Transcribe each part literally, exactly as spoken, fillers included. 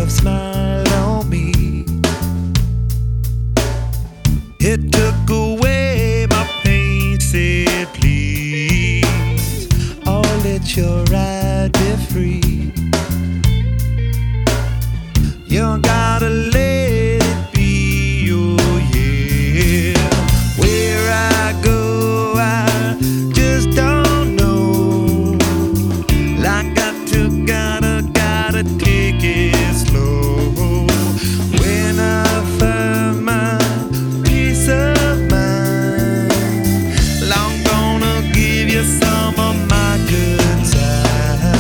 love smiled on me. It took away my pain, said please, oh let your ride be free. You gotta let it be, oh yeah. Where I go I just don't know. Like I took, gotta, gotta take it slow. When I find my peace of mind, I'm gonna give you some of my good time.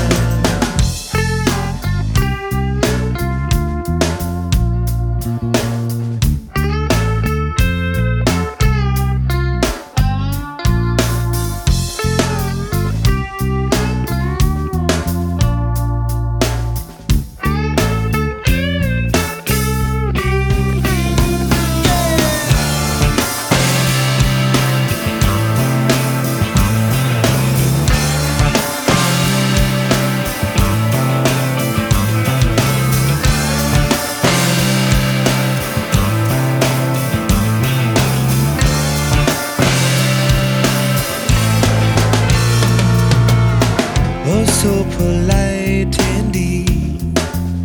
Oh, so polite indeed.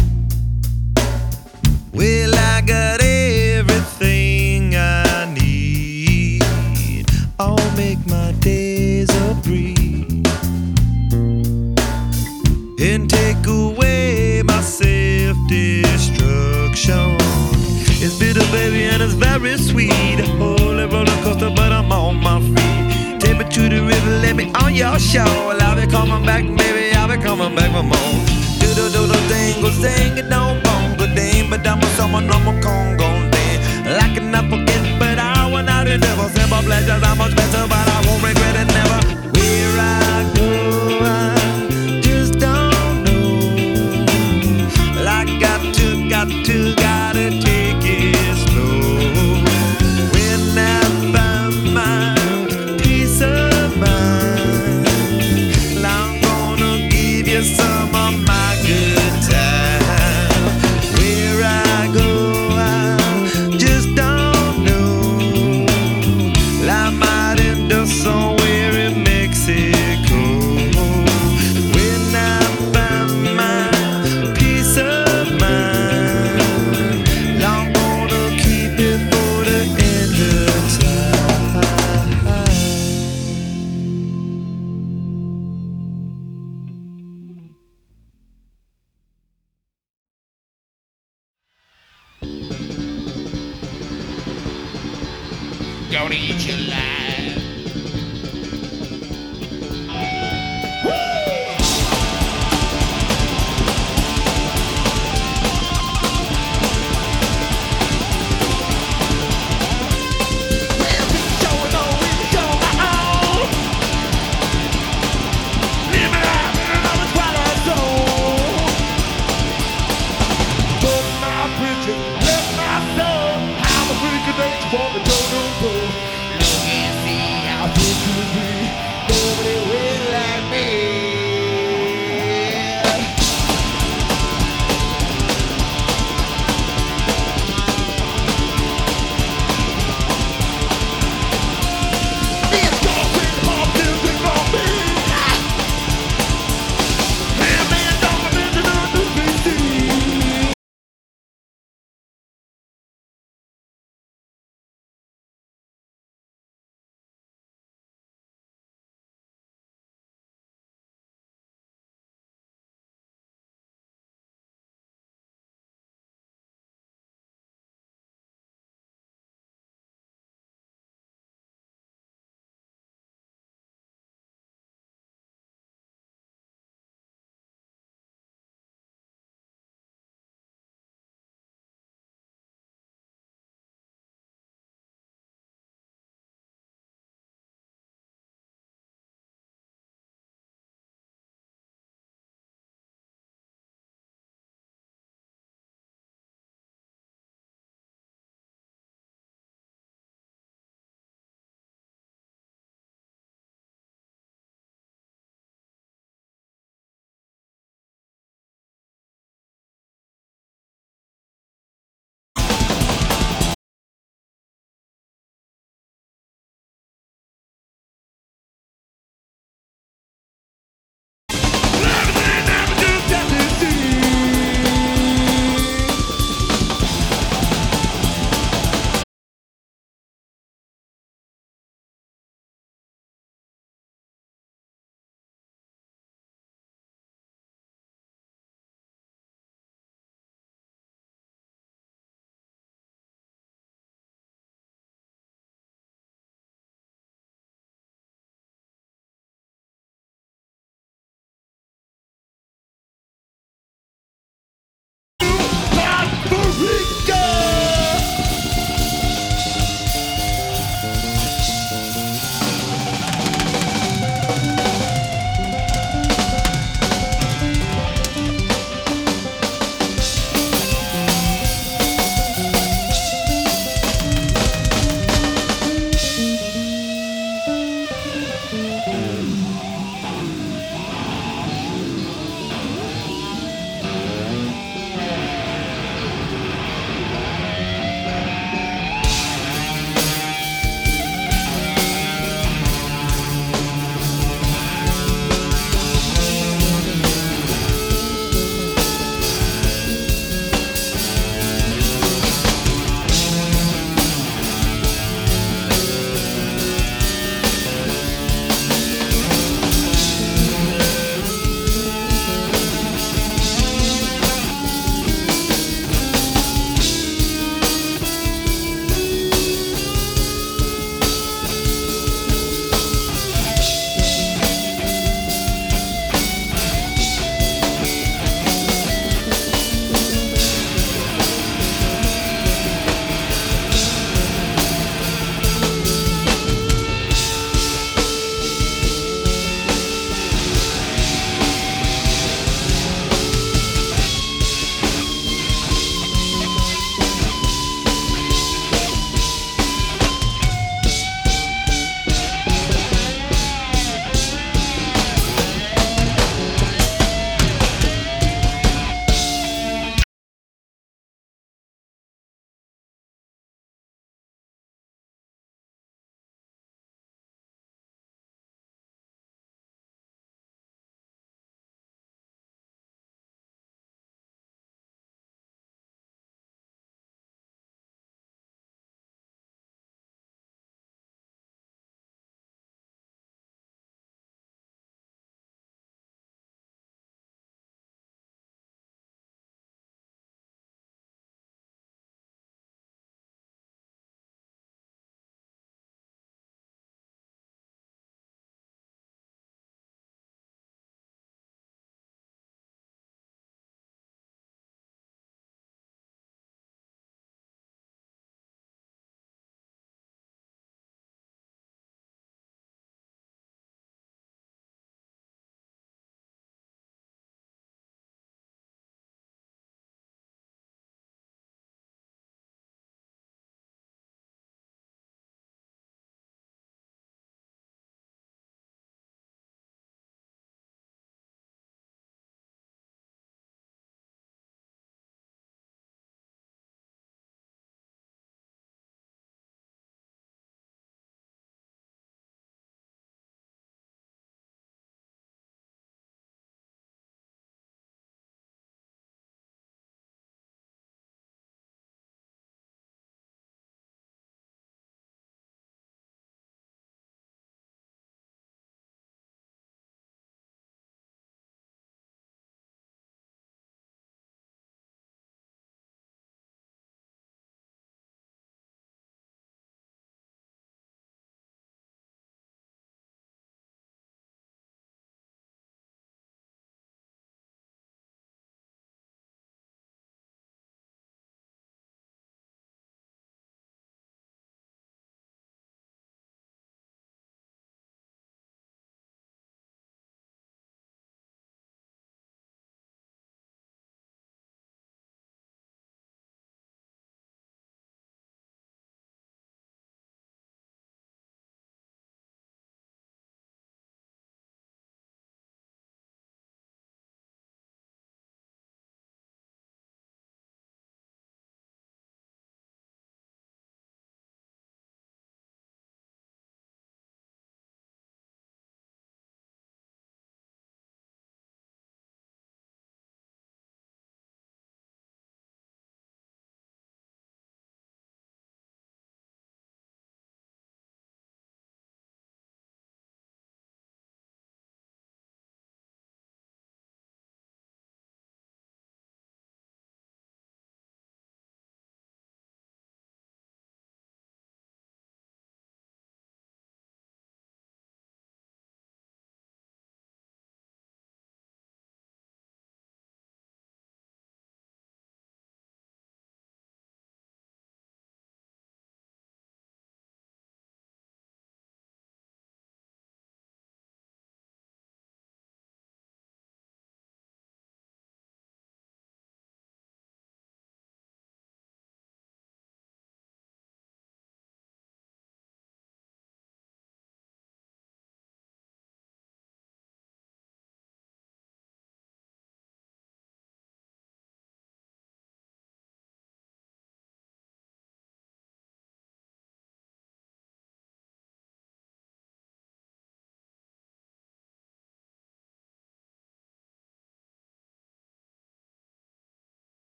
Well, I got everything I need. I'll make my days a breeze and take away my self-destruction. It's bitter, baby, and it's very sweet. A holy roller coaster, but I'm on my feet. Take me to the river, let me on your shore. I'll be coming back, baby, I'll be coming back for more. Do do do do dingle, sing it, don't bongo ding, but I'm a someone, I'm a Congo ding. Like an apple kid, but I want out the devil. Simple pleasures are much better, but I won't regret it never. Where I go, I just don't know. Like got to, got to, gotta take it slow. When I find my peace of mind, I'm gonna give you some of my good time. Where I go, I just don't know. I might end up somewhere in Mexico. When I find my peace of mind, I'm gonna keep it for the end of time. Gonna eat you alive. For the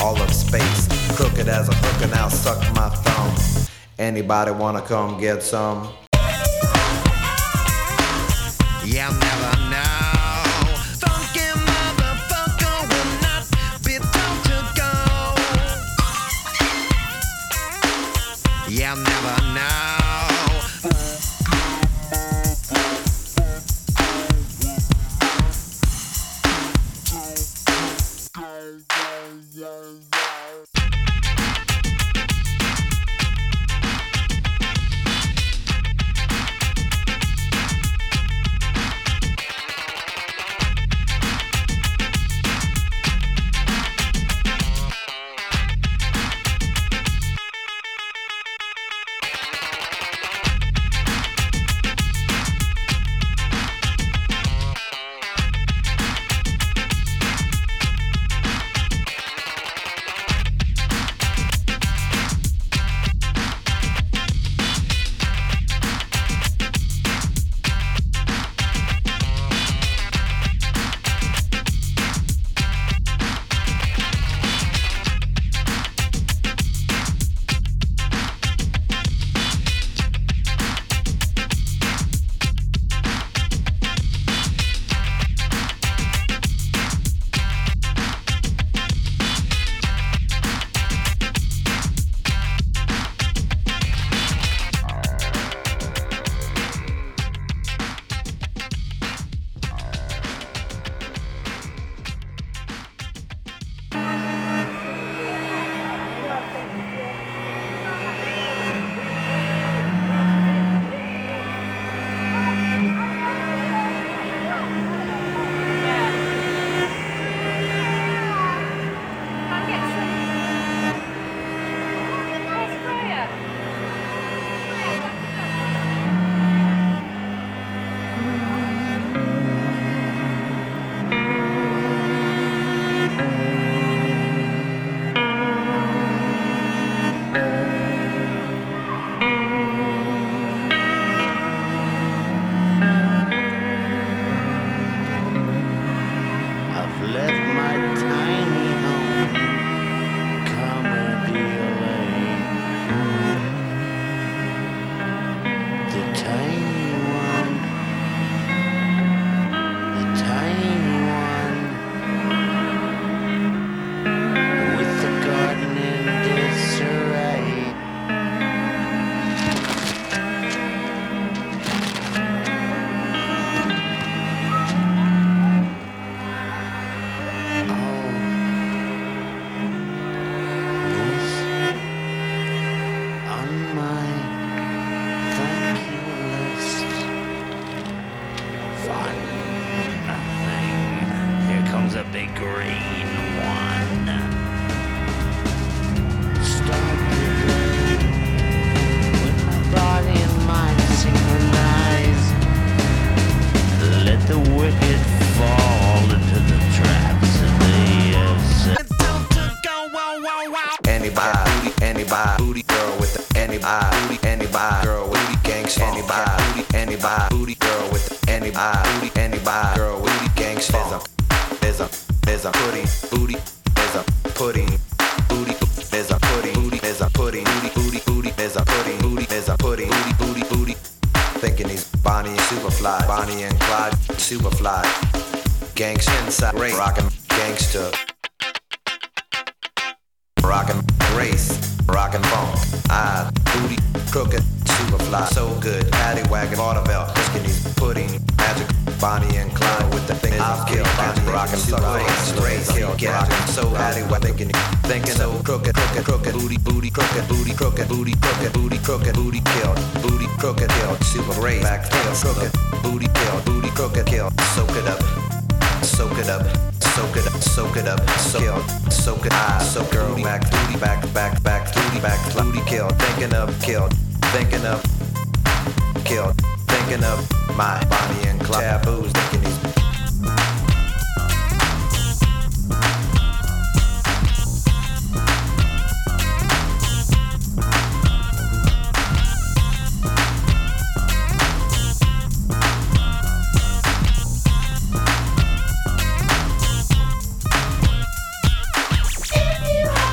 all of space. Crooked as a hooker, now suck my thumb. Anybody wanna come get some? You'll never know. Funky motherfucker will not be told to go. You'll never know. Rockin' gangsta, rockin' race, rockin' funk. I booty, crooked, super fly, so good. Paddy wagon, vaudeville, skinny, pudding, magic, Bonnie and Clyde with the thing. I'll kill, magic, rockin', sucker, straight, kill, rockin', so paddy wagon, thinking, thinking, so crooked, crooked, crooked, booty, booty, crooked, booty, crooked, booty, crooked, booty, crooked, booty, kill, booty, crooked, kill, super race, back, kill, crooked, booty, kill, booty, crooked, kill, soak it up. Soak it up, soak it up, soak it up, soak it, soak it, I, soak girl, back, booty, back, back, back, booty, back, booty, kill, thinking of, killed, thinking of, killed, thinking of my Bonnie and Clyde taboos, thinking these. If you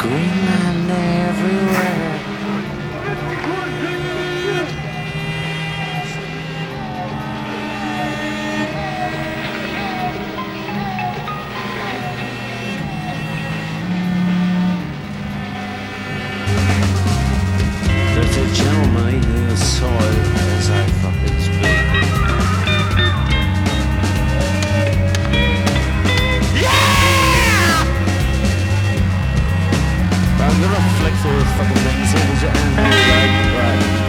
Greenland everywhere. There's a gentleman eating the soil as I fucking speak. I'm gonna flick through this fucking thing and see if there's anything like, right.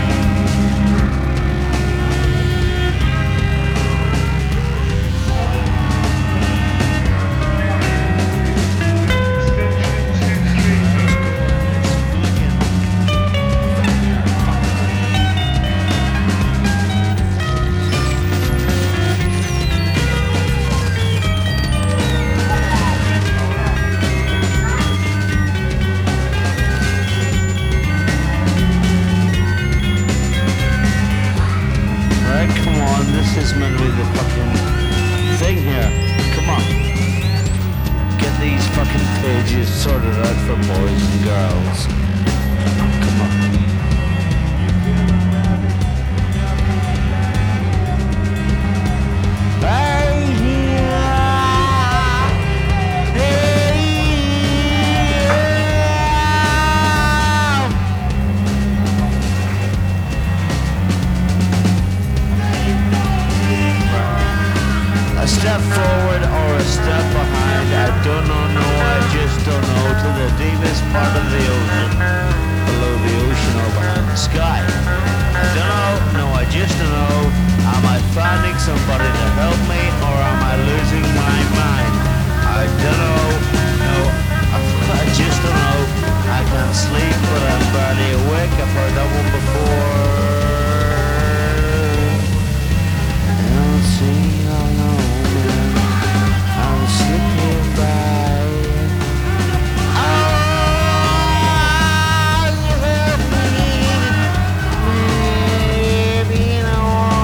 This is meant to be the fucking thing here. Come on. Get these fucking pages sorted out for boys and girls. Come on. Step forward or a step behind, I don't know, no, I just don't know, to the deepest part of the ocean, below the ocean or behind the sky. I don't know, no, I just don't know, am I finding somebody to help me or am I losing my mind? I don't know, no, I, I just don't know, I can't sleep but I'm barely awake, I've heard that one before. I'll see, I'll know. I'm slipping by. Oh, you help me, maybe no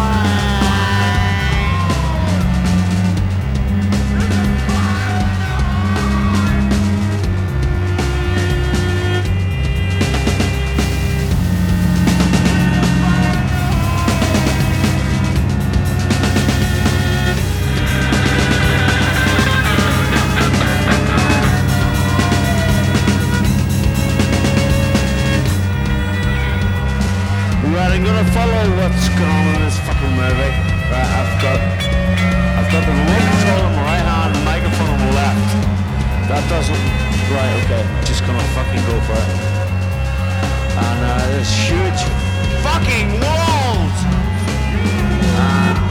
I'm gonna follow what's going on in this fucking movie. Right, I've got I've got the remote control on my right hand and the microphone on the left. That doesn't right, okay, just gonna fucking go for it. And uh, there's huge fucking walls! Uh,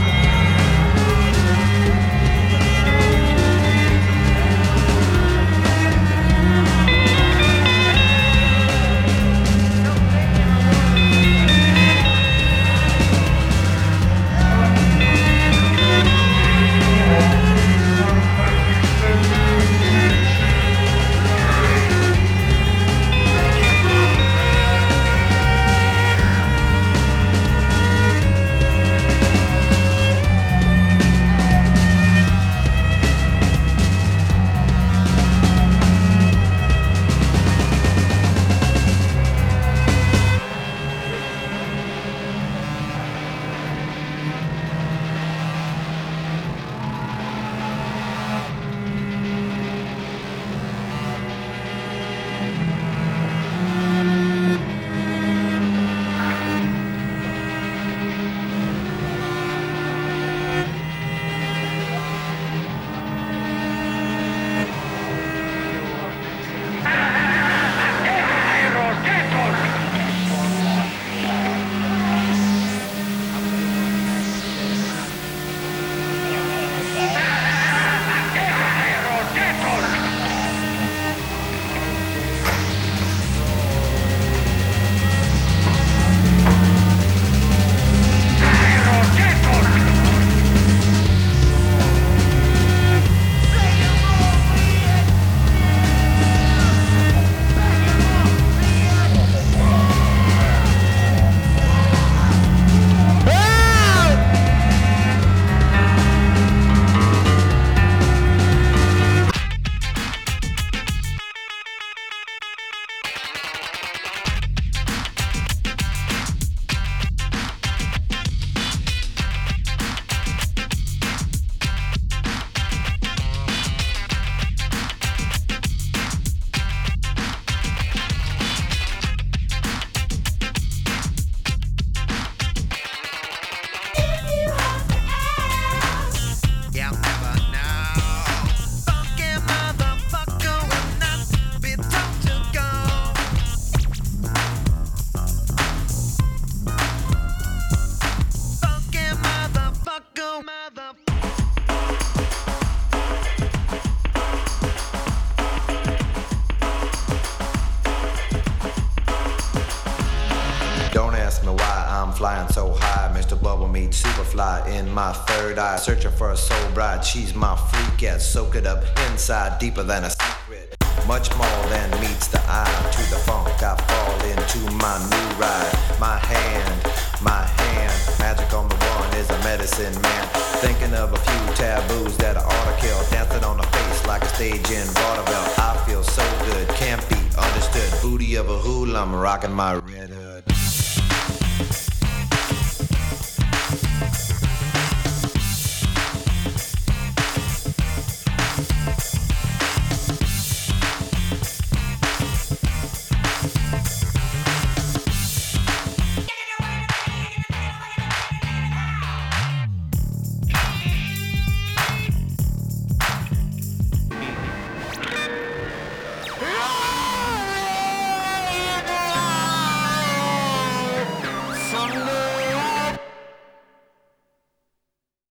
flying so high, Mister Bubble Meat Superfly in my third eye, searching for a soul bride. She's my freak, soak it up inside, deeper than a secret. Much more than meets the eye. To the funk I fall into my new ride. My hand, my hand, magic on the one is a medicine man. Thinking of a few taboos that I ought to kill. Dancing on the face like a stage in vaudeville. I feel so good, can't be understood. Booty of a hool, I'm rocking my red hood.